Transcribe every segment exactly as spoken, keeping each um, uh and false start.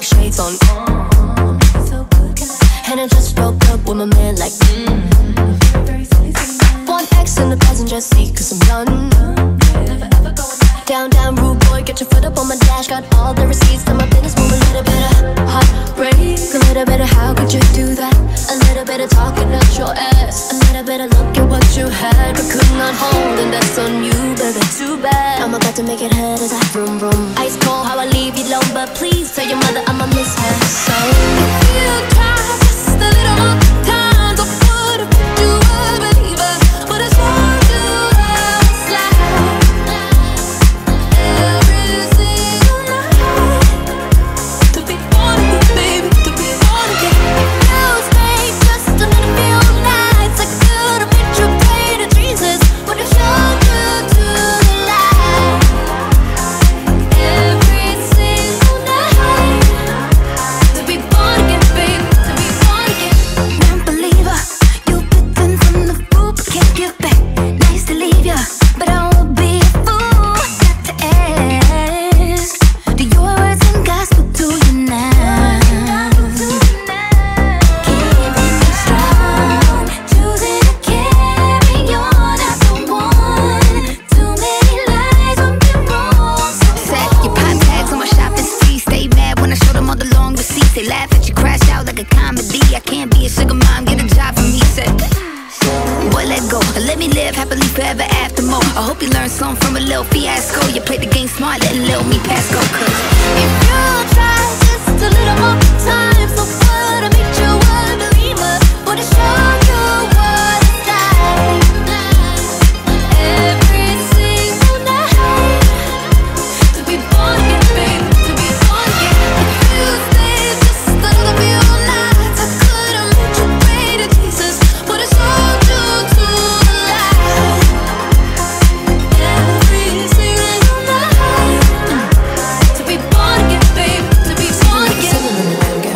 like shades on. And I just broke up with my man like mm. One X in the passenger seat cause I'm done. Down, down, rude boy, get your foot up on my dash. Got all the receipts, and my business move a little bit of heartbreak. A little bit of how could you do that? A little bit of talking out your ass. A little bit of look at what you had but could not hold, and that's on you, baby, too bad. I'm about to make it head as I vroom vroom. Ice cold how I leave you alone, but please tell your mother I'ma miss her. So if you try just a little more time, I would've put you a believer, but it's hard to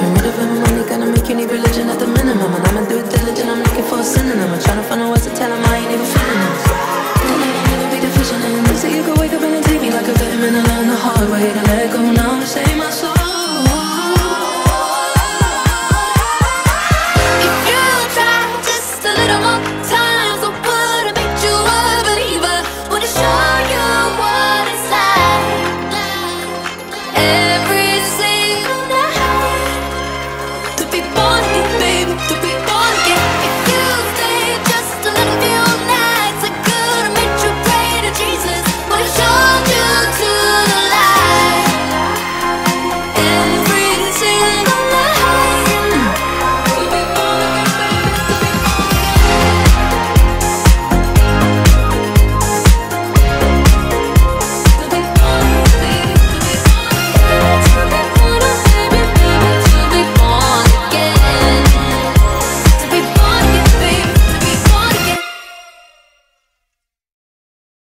Religion at the minimum, and I'm a due diligent. I'm looking for a synonym. I'm trying to find a words to tell him I